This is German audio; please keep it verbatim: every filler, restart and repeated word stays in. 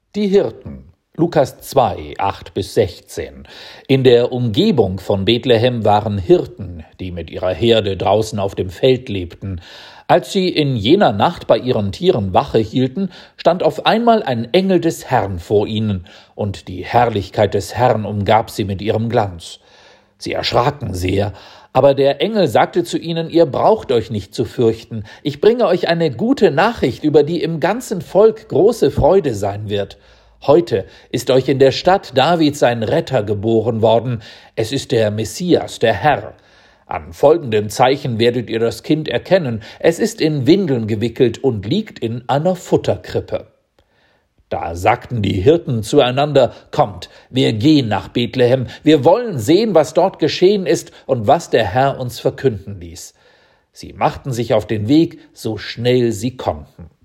Die Hirten. Lukas zwei, acht bis sechzehn. In der Umgebung von Bethlehem waren Hirten, die mit ihrer Herde draußen auf dem Feld lebten. Als sie in jener Nacht bei ihren Tieren Wache hielten, stand auf einmal ein Engel des Herrn vor ihnen, und die Herrlichkeit des Herrn umgab sie mit ihrem Glanz. Sie erschraken sehr, aber der Engel sagte zu ihnen: Ihr braucht euch nicht zu fürchten. Ich bringe euch eine gute Nachricht, über die im ganzen Volk große Freude sein wird. Heute ist euch in der Stadt Davids ein Retter geboren worden. Es ist der Messias, der Herr. An folgendem Zeichen werdet ihr das Kind erkennen. Es ist in Windeln gewickelt und liegt in einer Futterkrippe. Da sagten die Hirten zueinander: Kommt, wir gehen nach Bethlehem. Wir wollen sehen, was dort geschehen ist und was der Herr uns verkünden ließ. Sie machten sich auf den Weg, so schnell sie konnten.